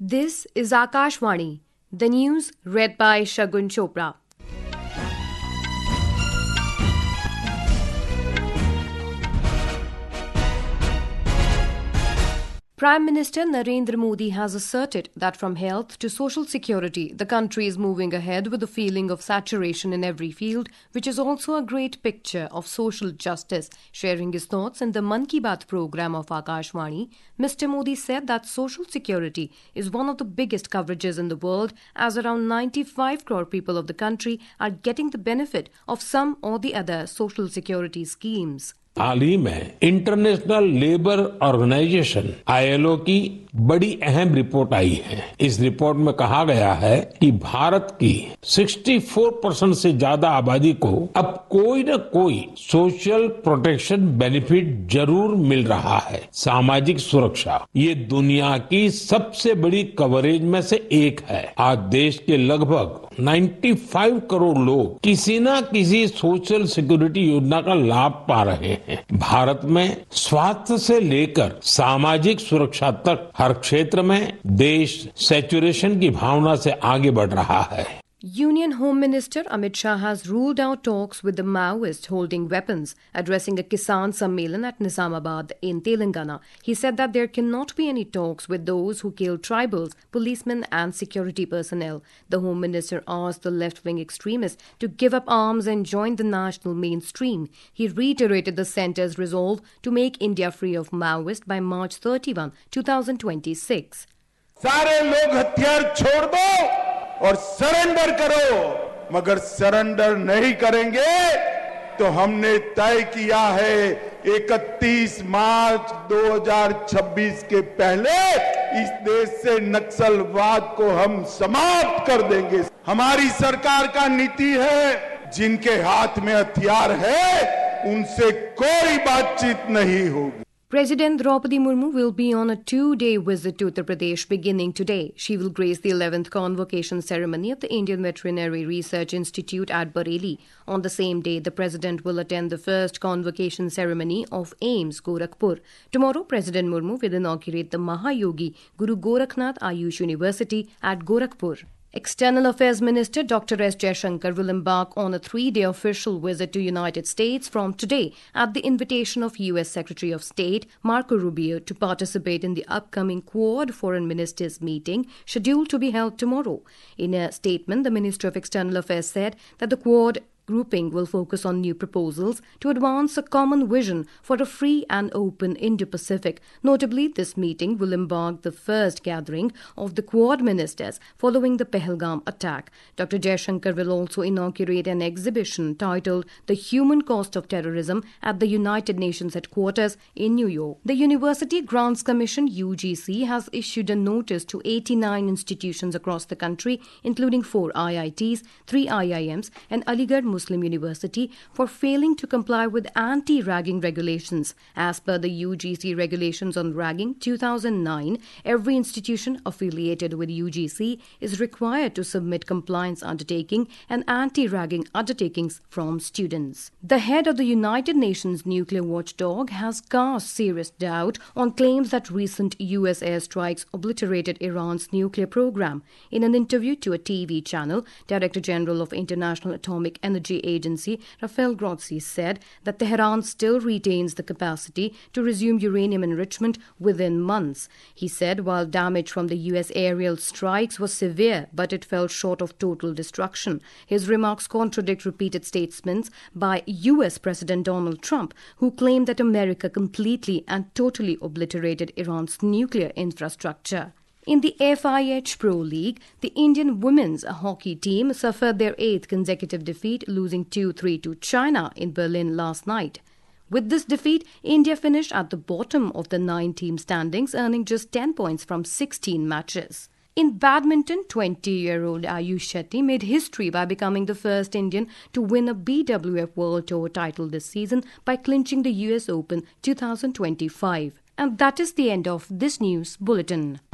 This is Akashvani, the news read by Shagun Chopra. Prime Minister Narendra Modi has asserted that from health to social security, the country is moving ahead with a feeling of saturation in every field, which is also a great picture of social justice. Sharing his thoughts in the Mann Ki Baat program of Akashvani, Mr. Modi said that social security is one of the biggest coverages in the world, as around 95 crore people of the country are getting the benefit of some or the other social security schemes. हाल ही में international labour organisation ILO की बड़ी अहम report आई है। इस report में कहा गया है कि भारत की 64% से ज्यादा आबादी को अब कोई न कोई सोशल प्रोटेक्शन बेनिफिट जरूर मिल रहा है। सामाजिक सुरक्षा ये दुनिया की सबसे बड़ी कवरेज में से एक है। आज देश के लगभग 95 करोड़ लोग किसी न किसी सोशल सिक्योरिटी योजना का लाभ पा रहे हैं। भारत में स्वास्थ्य से लेकर सामाजिक सुरक्षा तक हर क्षेत्र में देश सैचुरेशन की भावना से आगे बढ़ रहा है। Union Home Minister Amit Shah has ruled out talks with the Maoists holding weapons. Addressing a Kisan Sammelan at Nizamabad in Telangana, he said that there cannot be any talks with those who kill tribals, policemen and security personnel. The Home Minister asked the left-wing extremists to give up arms and join the national mainstream. He reiterated the centre's resolve to make India free of Maoists by March 31, 2026. सारे लोग हथियार छोड़ दो और surrender करो, मगर surrender नहीं करेंगे तो हमने तय किया है 31 मार्च 2026 के पहले इस देश से नक्सलवाद को हम समाप्त कर देंगे। हमारी सरकार का नीति है, जिनके हाथ में हथियार है उनसे कोई बातचीत नहीं होगी। President Draupadi Murmu will be on a 2-day visit to Uttar Pradesh beginning today. She will grace the 11th convocation ceremony of the Indian Veterinary Research Institute at Bareilly. On the same day, the President will attend the first convocation ceremony of AIIMS, Gorakhpur. Tomorrow, President Murmu will inaugurate the Mahayogi Guru Gorakhnath Ayush University at Gorakhpur. External Affairs Minister Dr. S. Jaishankar will embark on a 3-day official visit to United States from today at the invitation of U.S. Secretary of State Marco Rubio to participate in the upcoming Quad Foreign Ministers meeting scheduled to be held tomorrow. In a statement, the Minister of External Affairs said that the Quad grouping will focus on new proposals to advance a common vision for a free and open Indo-Pacific. Notably, this meeting will embark the first gathering of the Quad ministers following the Pahalgam attack. Dr. Jaishankar will also inaugurate an exhibition titled The Human Cost of Terrorism at the United Nations headquarters in New York. The University Grants Commission UGC has issued a notice to 89 institutions across the country, including 4 IITs, 3 IIMs and Aligarh Muslim University, for failing to comply with anti-ragging regulations. As per the UGC Regulations on Ragging 2009, every institution affiliated with UGC is required to submit compliance undertaking and anti-ragging undertakings from students. The head of the United Nations nuclear watchdog has cast serious doubt on claims that recent US airstrikes obliterated Iran's nuclear program. In an interview to a TV channel, Director General of International Atomic Energy Agency Rafael Grossi said that Tehran still retains the capacity to resume uranium enrichment within months. He said while damage from the US aerial strikes was severe, but it fell short of total destruction. His remarks contradict repeated statements by US President Donald Trump, who claimed that America completely and totally obliterated Iran's nuclear infrastructure. In the FIH Pro League, the Indian women's hockey team suffered their 8th consecutive defeat, losing 2-3 to China in Berlin last night. With this defeat, India finished at the bottom of the 9-team standings, earning just 10 points from 16 matches. In badminton, 20-year-old Ayush Shetty made history by becoming the first Indian to win a BWF World Tour title this season by clinching the US Open 2025. And that is the end of this news bulletin.